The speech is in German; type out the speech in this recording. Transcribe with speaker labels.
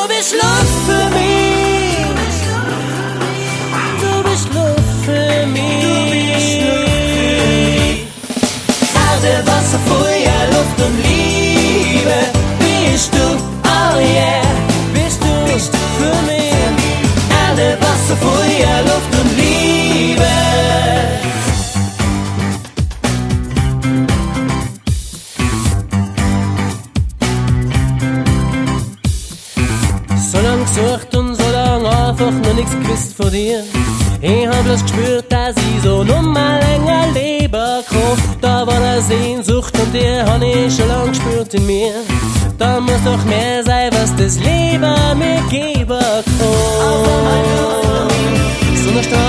Speaker 1: bist Luft für mich. Du bist Luft für mich. Erde, Wasser, Feuer, Luft und Liebe. Bist du, oh yeah. Bist du für mich. Erde, Wasser, Feuer, Luft und Liebe. So lang gesucht und so lang einfach noch nichts gewusst von dir. Ich hab bloß gespürt, dass ich so noch mal länger leben kann. Da war eine Sehnsucht und die hab ich schon lang gespürt in mir. Da muss doch mehr sein, was das Leben mir geben kann. So eine